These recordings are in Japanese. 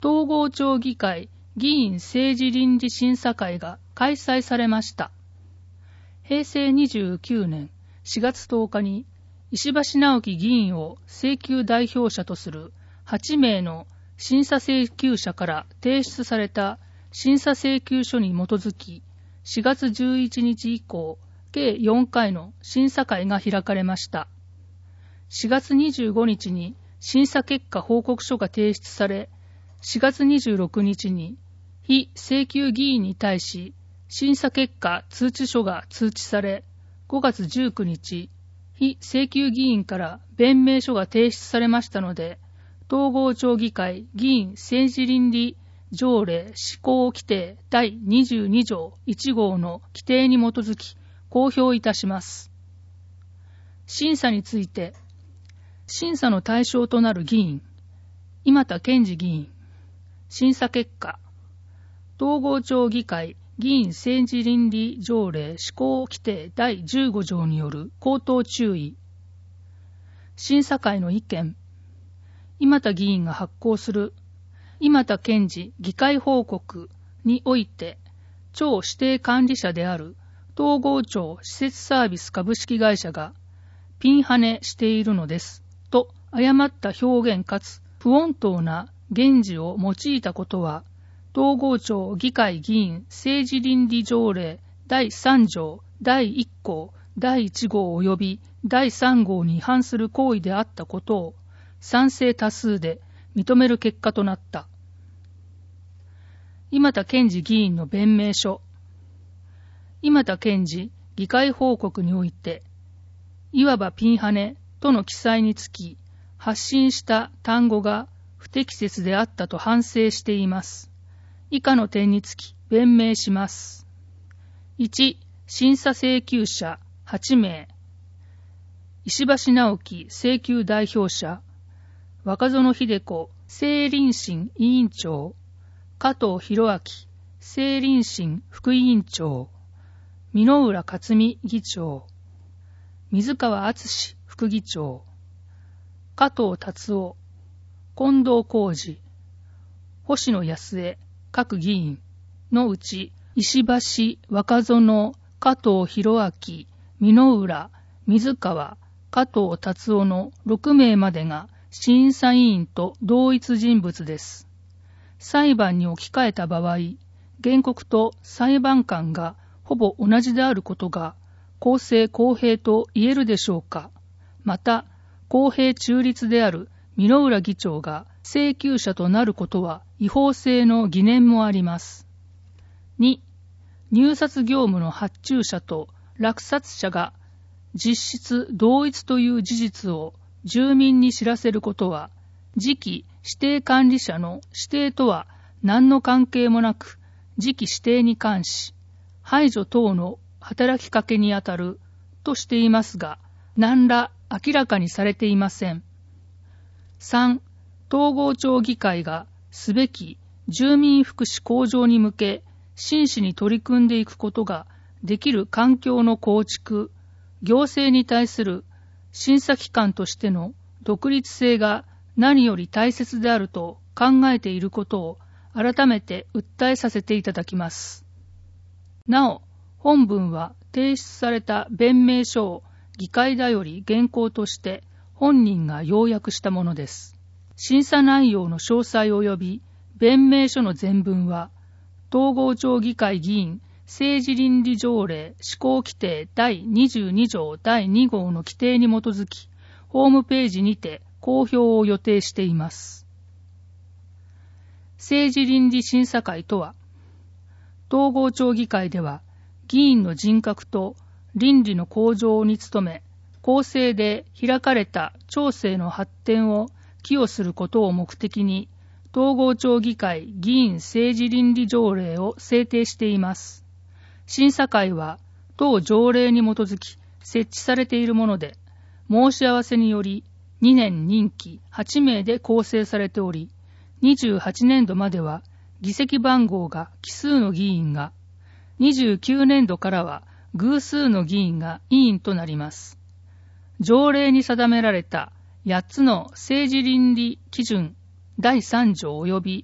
東郷町議会議員政治倫理審査会が開催されました。平成29年4月10日に石橋直樹議員を請求代表者とする8名の審査請求者から提出された審査請求書に基づき、4月11日以降、計4回の審査会が開かれました。4月25日に審査結果報告書が提出され、4月26日に被請求議員に対し審査結果通知書が通知され、5月19日、被請求議員から弁明書が提出されましたので、東郷町議会議員政治倫理条例施行規定第22条1号の規定に基づき公表いたします。審査について、審査の対象となる議員、今田健二議員、審査結果、東郷町議会議員政治倫理条例施行規定第15条による口頭注意、審査会の意見、今田議員が発行する今田健二議会報告において、町指定管理者である東郷町施設サービス株式会社がピンハネしているのですと誤った表現かつ不穏当な言辞を用いたことは、東郷町議会議員政治倫理条例第3条第1項第1号及び第3号に違反する行為であったことを賛成多数で認める結果となった。今田健二議員の弁明書。今田健二議会報告において、いわばピンハネとの記載につき、発信した単語が不適切であったと反省しています。以下の点につき弁明します。1、審査請求者8名。石橋直樹請求代表者、若園秀子政倫審委員長、加藤博明政倫審副委員長、箕浦克美議長、水川敦副議長、加藤達夫、近藤浩二、星野康江各議員のうち、石橋、若園、加藤博明、箕浦、水川、加藤達夫の6名までが審査委員と同一人物です。裁判に置き換えた場合、原告と裁判官がほぼ同じであることが公正公平と言えるでしょうか。また、公平中立である箕浦議長が請求者となることは違法性の疑念もあります。2、入札業務の発注者と落札者が実質同一という事実を住民に知らせることは、次期指定管理者の指定とは何の関係もなく、次期指定に関し、排除等の働きかけにあたるとしていますが、何ら明らかにされていません。3、東郷町議会がすべき住民福祉向上に向け、真摯に取り組んでいくことができる環境の構築、行政に対する審査機関としての独立性が何より大切であると考えていることを改めて訴えさせていただきます。なお、本文は提出された弁明書を議会だより原稿として本人が要約したものです。審査内容の詳細及び弁明書の全文は、東郷町議会議員政治倫理条例施行規定第22条第2号の規定に基づき、ホームページにて公表を予定しています。政治倫理審査会とは、東郷町議会では議員の人格と倫理の向上に努め、公正で開かれた町政の発展を寄与することを目的に、東郷町議会議員政治倫理条例を制定しています。審査会は当条例に基づき設置されているもので、申し合わせにより2年任期8名で構成されており、28年度までは議席番号が奇数の議員が、29年度からは偶数の議員が委員となります。条例に定められた8つの政治倫理基準第3条及び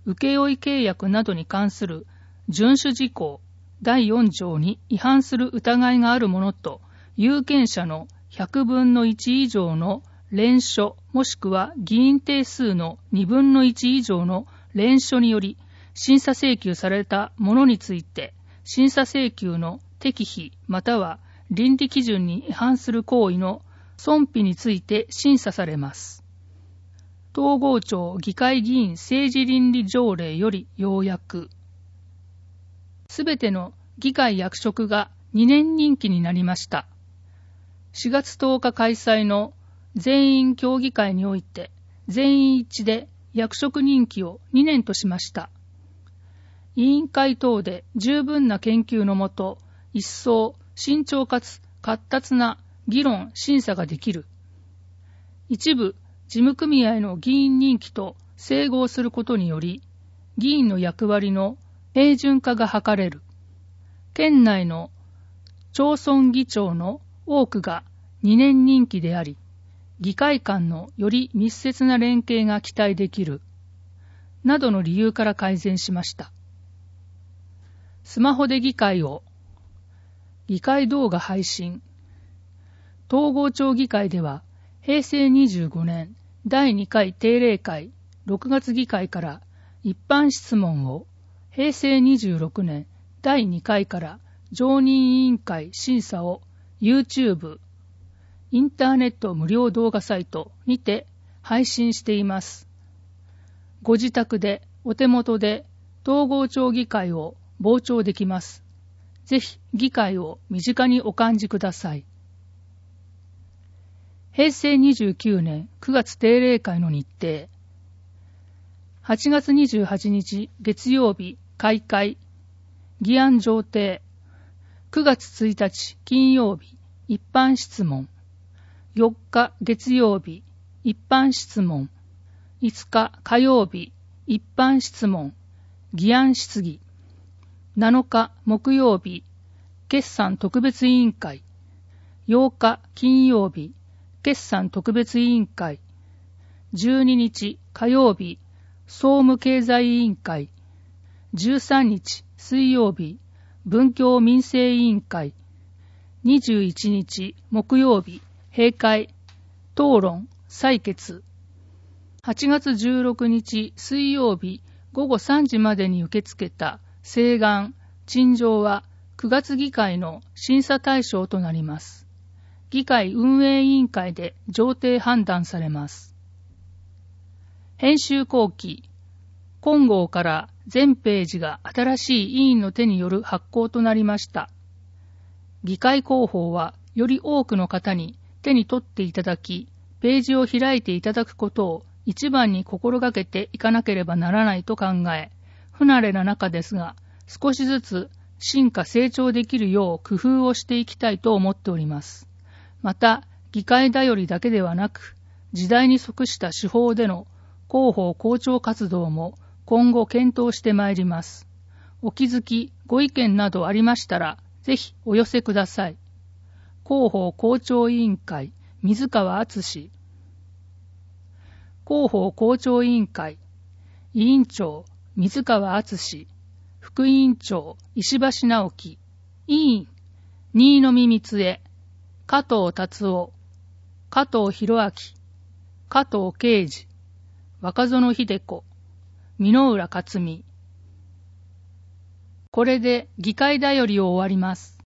請負契約などに関する遵守事項第4条に違反する疑いがあるものと、有権者の100分の1以上の連署もしくは議員定数の2分の1以上の連署により審査請求されたものについて、審査請求の適否または倫理基準に違反する行為の存否について審査されます。東郷町議会議員政治倫理条例より要約。すべての議会役職が2年任期になりました。4月10日開催の全員協議会において、全員一致で役職任期を2年としました。委員会等で十分な研究のもと、一層慎重かつ闊達な議論・審査ができる。一部事務組合の議員任期と整合することにより、議員の役割の平準化が図れる。県内の町村議長の多くが2年任期であり、議会間のより密接な連携が期待できる。などの理由から改善しました。スマホで議会を。議会動画配信。東郷町議会では、平成25年第2回定例会6月議会から一般質問を、平成26年第2回から常任委員会審査を YouTube、インターネット無料動画サイトにて配信しています。ご自宅でお手元で東郷町議会を傍聴できます。ぜひ議会を身近にお感じください。平成29年9月定例会の日程。8月28日月曜日開会。議案上呈。9月1日金曜日一般質問。4日月曜日一般質問。5日火曜日一般質問。議案質疑。7日木曜日決算特別委員会。8日金曜日決算特別委員会。12日火曜日総務経済委員会。13日水曜日文教民生委員会。21日木曜日閉会、討論、採決。8月16日水曜日午後3時までに受け付けた請願、陳情は9月議会の審査対象となります。議会運営委員会で上程判断されます。編集後期、今号から全ページが新しい委員の手による発行となりました。議会広報はより多くの方に手に取っていただき、ページを開いていただくことを一番に心がけていかなければならないと考え、不慣れな中ですが、少しずつ進化成長できるよう工夫をしていきたいと思っております。また、議会だよりだけではなく、時代に即した手法での広報広聴活動も今後検討してまいります。お気づき、ご意見などありましたら、ぜひお寄せください。広報広聴委員会、水川敦。広報広聴委員会、委員長、水川敦。副委員長、石橋直樹。委員、新野見光恵、加藤達夫、加藤博明、加藤啓二、若園秀子、箕浦克美。これで議会だよりを終わります。